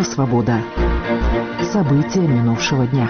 «Свобода». События минувшего дня.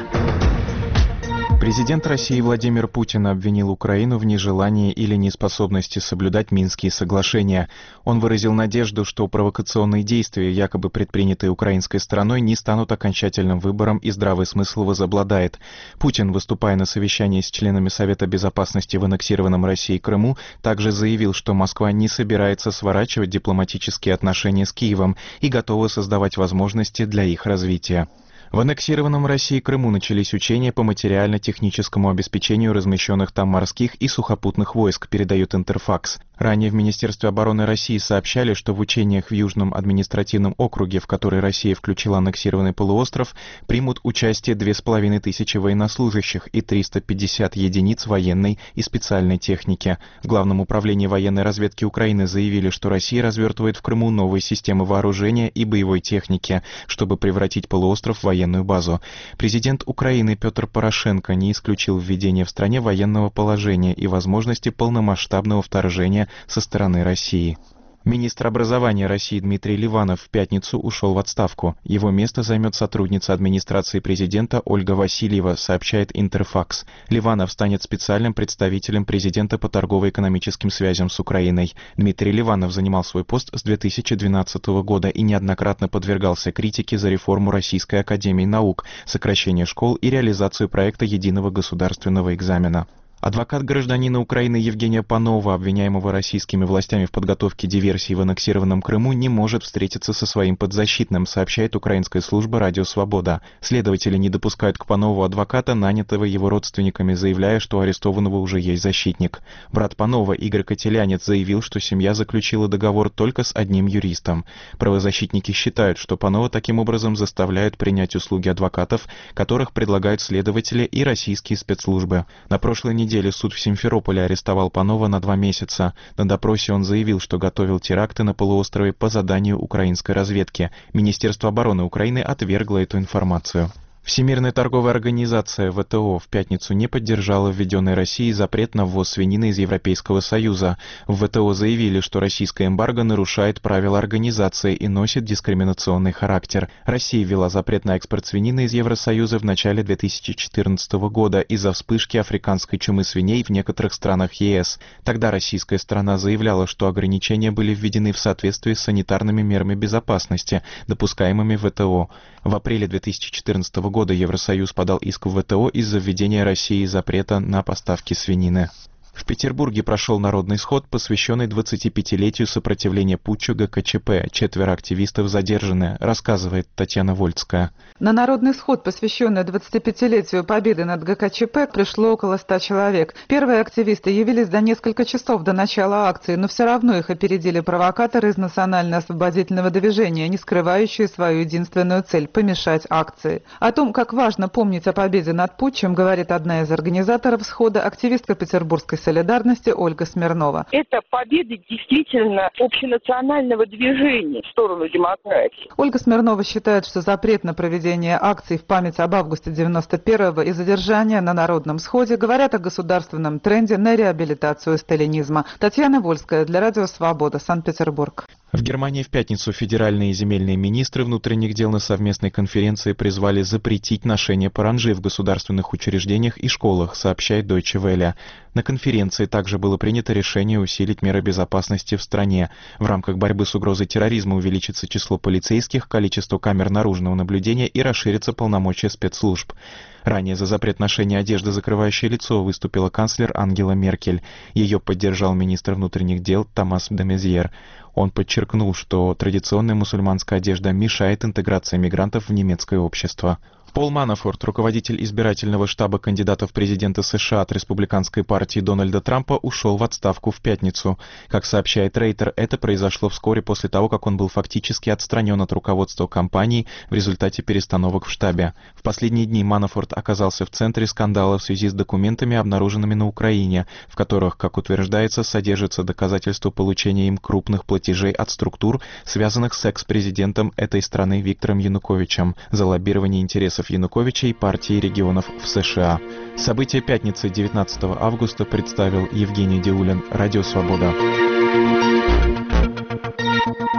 Президент России Владимир Путин обвинил Украину в нежелании или неспособности соблюдать Минские соглашения. Он выразил надежду, что провокационные действия, якобы предпринятые украинской стороной, не станут окончательным выбором и здравый смысл возобладает. Путин, выступая на совещании с членами Совета Безопасности в аннексированном Россией Крыму, также заявил, что Москва не собирается сворачивать дипломатические отношения с Киевом и готова создавать возможности для их развития. В аннексированном России Крыму начались учения по материально-техническому обеспечению размещенных там морских и сухопутных войск, передает Интерфакс. Ранее в Министерстве обороны России сообщали, что в учениях в Южном административном округе, в который Россия включила аннексированный полуостров, примут участие 2500 военнослужащих и 350 единиц военной и специальной техники. В Главном управлении военной разведки Украины заявили, что Россия развертывает в Крыму новые системы вооружения и боевой техники, чтобы превратить полуостров в военную базу. Президент Украины Петр Порошенко не исключил введение в стране военного положения и возможности полномасштабного вторжения со стороны России. Министр образования России Дмитрий Ливанов в пятницу ушел в отставку. Его место займет сотрудница администрации президента Ольга Васильева, сообщает Интерфакс. Ливанов станет специальным представителем президента по торгово-экономическим связям с Украиной. Дмитрий Ливанов занимал свой пост с 2012 года и неоднократно подвергался критике за реформу Российской академии наук, сокращение школ и реализацию проекта единого государственного экзамена. Адвокат гражданина Украины Евгения Панова, обвиняемого российскими властями в подготовке диверсии в аннексированном Крыму, не может встретиться со своим подзащитным, сообщает украинская служба «Радио Свобода». Следователи не допускают к Панову адвоката, нанятого его родственниками, заявляя, что у арестованного уже есть защитник. Брат Панова, Игорь Котелянец, заявил, что семья заключила договор только с одним юристом. Правозащитники считают, что Панова таким образом заставляют принять услуги адвокатов, которых предлагают следователи и российские спецслужбы. На прошлой неделе суд в Симферополе арестовал Панова на 2 месяца. На допросе он заявил, что готовил теракты на полуострове по заданию украинской разведки. Министерство обороны Украины отвергло эту информацию. Всемирная торговая организация ВТО в пятницу не поддержала введенный Россией запрет на ввоз свинины из Европейского Союза. В ВТО заявили, что российское эмбарго нарушает правила организации и носит дискриминационный характер. Россия ввела запрет на экспорт свинины из Евросоюза в начале 2014 года из-за вспышки африканской чумы свиней в некоторых странах ЕС. Тогда российская сторона заявляла, что ограничения были введены в соответствии с санитарными мерами безопасности, допускаемыми в ВТО. В апреле 2014 года Евросоюз подал иск в ВТО из-за введения Россией запрета на поставки свинины. В Петербурге прошел народный сход, посвященный 25-летию сопротивления путчу ГКЧП. 4 активистов задержаны, рассказывает Татьяна Вольцкая. На народный сход, посвященный 25-летию победы над ГКЧП, пришло около 100 человек. Первые активисты явились за несколько часов до начала акции, но все равно их опередили провокаторы из Национально-освободительного движения, не скрывающие свою единственную цель – помешать акции. О том, как важно помнить о победе над путчем, говорит одна из организаторов схода, активистка петербургской солидарности Ольга Смирнова. Это победа действительно общенационального движения в сторону демократии. Ольга Смирнова считает, что запрет на проведение акций в память об августе 91-го и задержания на народном сходе говорят о государственном тренде на реабилитацию сталинизма. Татьяна Вольская для Радио Свобода, Санкт-Петербург. В Германии в пятницу федеральные и земельные министры внутренних дел на совместной конференции призвали запретить ношение паранджи в государственных учреждениях и школах, сообщает Deutsche Welle. На конференции также было принято решение усилить меры безопасности в стране. В рамках борьбы с угрозой терроризма увеличится число полицейских, количество камер наружного наблюдения и расширятся полномочия спецслужб. Ранее за запрет ношения одежды, закрывающей лицо, выступила канцлер Ангела Меркель. Ее поддержал министр внутренних дел Томас де Мезьер. Он подчеркнул, что традиционная мусульманская одежда мешает интеграции мигрантов в немецкое общество. Пол Манафорт, руководитель избирательного штаба кандидата в президенты США от республиканской партии Дональда Трампа, ушел в отставку в пятницу. Как сообщает Рейтер, это произошло вскоре после того, как он был фактически отстранен от руководства компании в результате перестановок в штабе. В последние дни Манафорт оказался в центре скандала в связи с документами, обнаруженными на Украине, в которых, как утверждается, содержатся доказательства получения им крупных платежей от структур, связанных с экс-президентом этой страны Виктором Януковичем, за лоббирование интересов Януковича и партии регионов в США. События пятницы 19 августа представил Евгений Диулин, Радио Свобода.